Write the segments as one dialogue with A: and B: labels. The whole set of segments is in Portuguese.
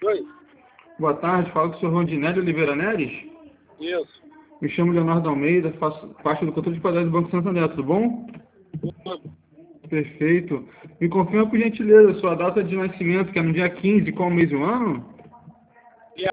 A: Oi.
B: Boa tarde, falo com o senhor Rondinelli Oliveira Neres.
A: Isso.
B: Me chamo Leonardo Almeida, faço parte do controle de qualidade do Banco Santander, tudo bom?
A: Tudo.
B: Perfeito. Me confirma, por gentileza, sua data de nascimento, que é no dia 15, qual mês e o ano?
A: Dia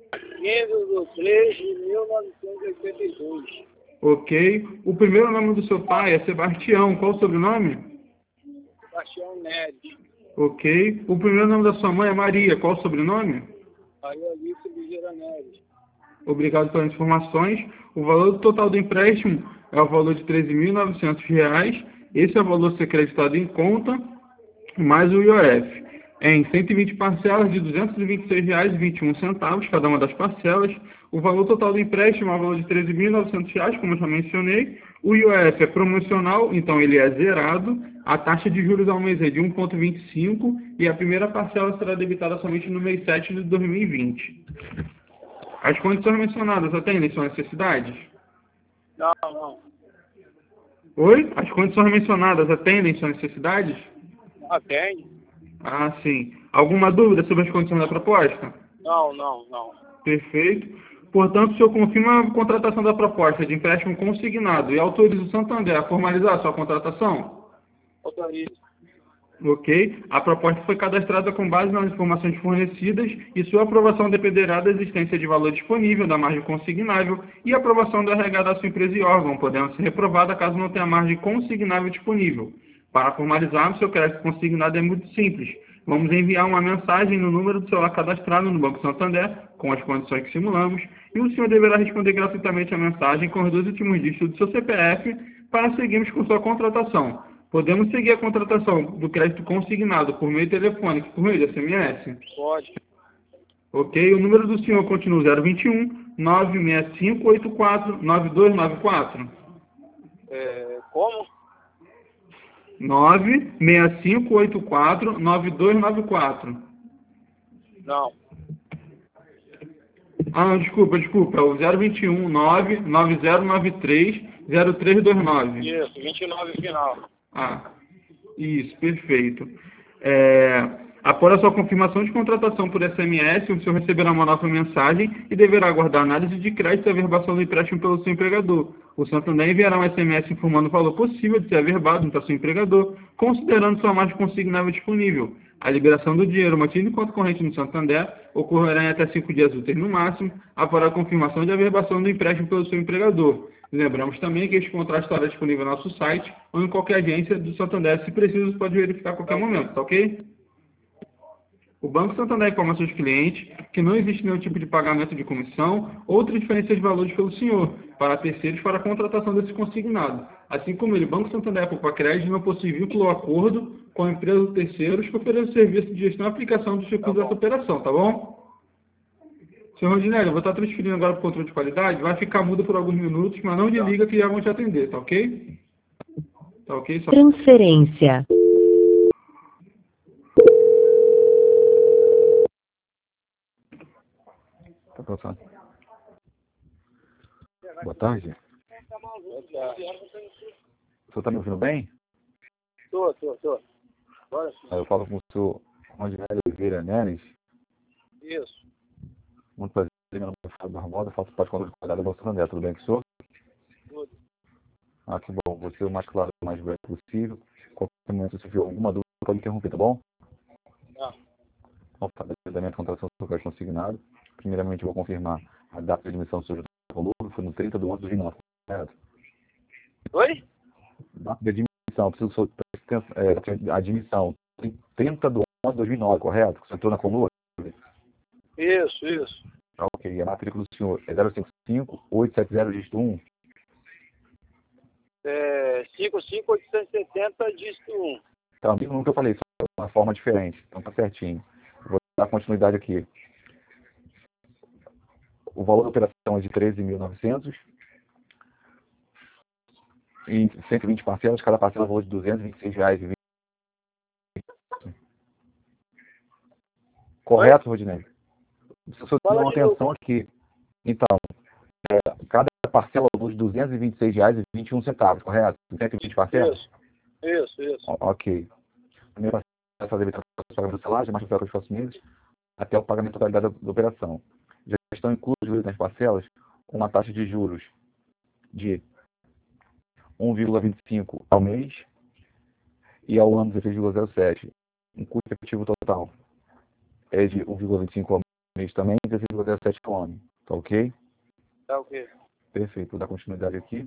A: 15/3/1982.
B: Ok. O primeiro nome do seu pai é Sebastião, qual o sobrenome?
A: Sebastião Neres.
B: Ok. O primeiro nome da sua mãe é Maria, qual o sobrenome?
A: Maria Alice Ligeira Neres.
B: Obrigado pelas informações. O valor total do empréstimo é o valor de R$ 13.900. Esse é o valor a ser creditado em conta, mais o IOF. Em 120 parcelas de R$ 226,21, cada uma das parcelas. O valor total do empréstimo é o valor de R$ 13.900, como eu já mencionei. O IOF é promocional, então ele é zerado. A taxa de juros ao mês é de 1,25 e a primeira parcela será debitada somente no mês 7 de 2020. As condições mencionadas atendem suas necessidades?
A: Não.
B: Oi? As condições mencionadas atendem suas necessidades?
A: Atende?
B: Ah, sim. Alguma dúvida sobre as condições da proposta?
A: Não.
B: Perfeito. Portanto, o senhor confirma a contratação da proposta de empréstimo consignado e autoriza o Santander a formalizar a sua contratação?
A: Autoriza.
B: Ok. A proposta foi cadastrada com base nas informações fornecidas e sua aprovação dependerá da existência de valor disponível da margem consignável e aprovação do RH da sua empresa e órgão, podendo ser reprovada caso não tenha margem consignável disponível. Para formalizar, o seu crédito consignado é muito simples. Vamos enviar uma mensagem no número do celular cadastrado no Banco Santander, com as condições que simulamos, e o senhor deverá responder gratuitamente a mensagem com os 2 últimos dígitos do seu CPF para seguirmos com sua contratação. Podemos seguir a contratação do crédito consignado por meio telefônico, por meio de SMS?
A: Pode.
B: Ok, o número do senhor continua 021 96584 9294.
A: Como?
B: 96584 9294.
A: Não.
B: Ah, desculpa, é o 021 99093 0329.
A: Isso, 29 final.
B: Ah, isso, perfeito. Após a sua confirmação de contratação por SMS, o senhor receberá uma nova mensagem e deverá aguardar a análise de crédito e averbação do empréstimo pelo seu empregador. O Santander enviará um SMS informando o valor possível de ser averbado junto ao seu empregador, considerando sua margem consignável disponível. A liberação do dinheiro mantido em conta corrente no Santander ocorrerá em até 5 dias úteis no máximo, após a confirmação de averbação do empréstimo pelo seu empregador. Lembramos também que este contrato estará disponível no nosso site ou em qualquer agência do Santander. Se preciso, pode verificar a qualquer momento, tá ok? O Banco Santander informa seus clientes que não existe nenhum tipo de pagamento de comissão ou transferência de valores pelo senhor para terceiros para a contratação desse consignado. Assim como ele, o Banco Santander Poupa Crédito não possui vínculo ou acordo com a empresa ou terceiros que ofereçam serviço de gestão e aplicação dos recursos dessa operação, tá bom? Senhor Rondinelli, eu vou estar transferindo agora para o controle de qualidade, vai ficar mudo por alguns minutos, mas não desliga que já vão te atender, tá ok? Tá ok?
C: Transferência.
D: Tá passando. Boa tarde.
A: Boa tarde.
D: O senhor tá me ouvindo bem?
A: Tô. Agora sim.
D: Eu falo com o senhor Rondinelli Oliveira Neres.
A: Isso.
D: Muito prazer, meu nome é Fábio Barbosa, faço parte do controle de qualidade do Banco Santander. Tudo bem com o senhor?
A: Tudo.
D: Ah, que bom. Vou ser o mais claro e o mais breve possível. Qualquer momento, se tiver alguma dúvida, pode interromper, tá bom?
A: Tá.
D: Vamos fazer da minha contratação do seu crédito consignado. Primeiramente, vou confirmar a data de admissão do seu volume, foi no 30 de 11 de 2009, correto?
A: Oi?
D: Data de admissão, preciso admissão, 30 de 11 de 2009, correto? Você entrou na Conlua?
A: Isso.
D: Ok, a matrícula do senhor é 055-870, dígito 1.
A: 55870, dígito 1.
D: Então, mesmo no que eu falei, só de uma forma diferente. Então tá certinho. Vou dar continuidade aqui. O valor da operação é de 13.900. Em 120 parcelas, cada parcela é valor de R$ 226,20. Correto, Rodinei? Se o senhor der uma atenção aqui. Então, cada parcela é valor de R$ 226,21, correto? 120 parcelas?
A: Isso.
D: Ok. A primeira parcela é fazer a pagamento do salário, mais papel que eu faço meses. até o pagamento da totalidade da operação. Já estão inclusos nas parcelas uma taxa de juros de 1,25 ao mês e ao ano 16,07. Um custo efetivo total é de 1,25 ao mês também e 16,07 ao ano. Tá ok?
A: Tá ok.
D: Perfeito. Vou dar continuidade aqui.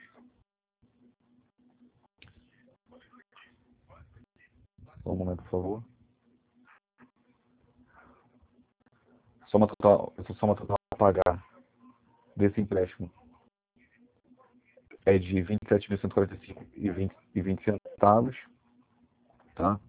D: Só um momento, por favor. Soma total a pagar desse empréstimo é de 27.145,20 tá?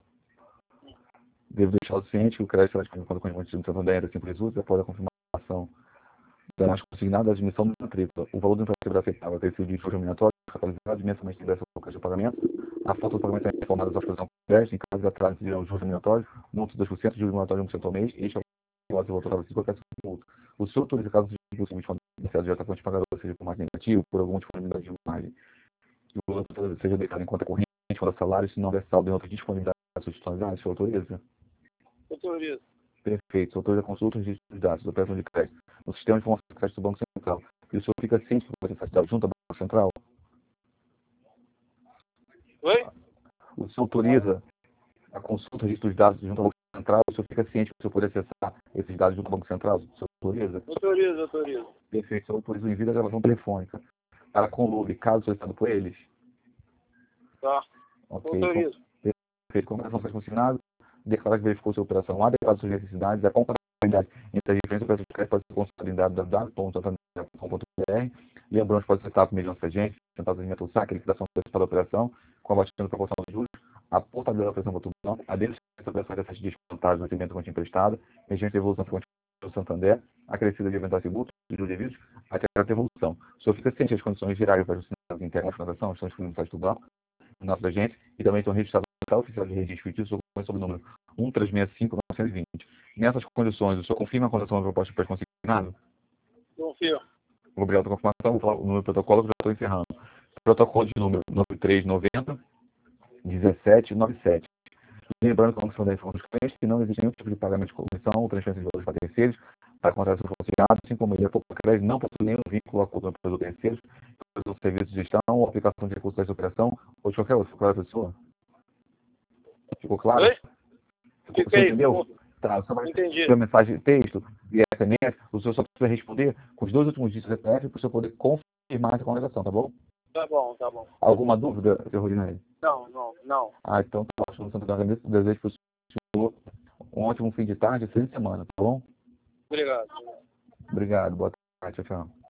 D: Devo deixar o ciente que o crédito será disponível quando o conjunto de Santander é simples uso após a confirmação da mais consignada da admissão da matrícula. O valor do empréstimo aceitável ter sido de juros remuneratórios, catalisados, mensalmente ingresso ao crédito de pagamento. A falta do pagamento é informada da exposição do crédito, em caso de atraso de juros remuneratórios, multa de 2%, juros remuneratórios de 1% ao mês, e este é o valor total de qualquer multa. O senhor autoriza caso de impossível financiado de atacante pagador, seja por mais negativo, por alguma disponibilidade de imagem, e o valor seja deitado em conta corrente, quando salário, se não houver saldo em outra disponibilidade substitucionalidade, o senhor autoriza?
A: Autorizo.
D: Perfeito. O senhor autoriza a consulta e registro dos dados da operação de crédito no sistema de informação de crédito do Banco Central. E o senhor fica ciente que vai ser junto ao Banco Central?
A: Oi?
D: O senhor autoriza a consulta e registro dos dados junto ao Banco Central? O senhor fica ciente que o senhor pode acessar esses dados junto ao Banco Central? O senhor autoriza?
A: Autorizo.
D: Perfeito. O senhor autoriza o envio da gravação telefônica para conluve, caso solicitado por eles?
A: Tá.
D: Ok.
A: Autorizo.
D: Perfeito. Como a operação foi consignada, declarar que verificou sua operação adequada às suas necessidades, a compatibilidade entre as diferentes operações de crédito pode ser consultada em www.santander.com.br. Lembrando que pode ser por meio de nossa agência, central de atendimento ao saque, liquidação da operação, com a batida proporcional de juros, a portabilidade da operação para a deles da operação de 7 dias contados no recebimento da quantia emprestada, regente de evolução da quantia do Santander, acrescida de eventuais tributos, de juros devidos, até a devolução. O senhor fica ciente das condições gerais para os sinais internos da transação, estão disponíveis no site do banco, no nosso agente, e também estão registrados no oficial de registro fictício sob o número 1365920. Nessas condições, o senhor confirma a condição da proposta pré-consignado?
A: Confio.
D: Obrigado pela confirmação. Vou falar o número do protocolo que eu já estou encerrando. Protocolo de número 9390-1797. Lembrando que a comissão da informação dos clientes que não existe nenhum tipo de pagamento de comissão ou transferência de valores para terceiros para contratação consignada, assim como ele é pouco crédito, não possui nenhum vínculo a acordo com terceiros, do serviço de gestão ou aplicação de recursos dessa operação ou de qualquer outra. Ficou claro, pessoa? Ficou claro?
A: Oi?
D: Você entendeu? Tá, você vai ter mensagem de texto e SMS, o senhor só precisa responder com os 2 últimos dígitos do CPF para o senhor poder confirmar essa conversação, tá bom?
A: Tá bom.
D: Alguma dúvida, senhor Rodinei?
A: Não.
D: Então tá ótimo. Eu agradeço, desejo para o senhor um ótimo fim de tarde e fim de semana, tá bom?
A: Obrigado.
D: Obrigado, boa tarde, tchau.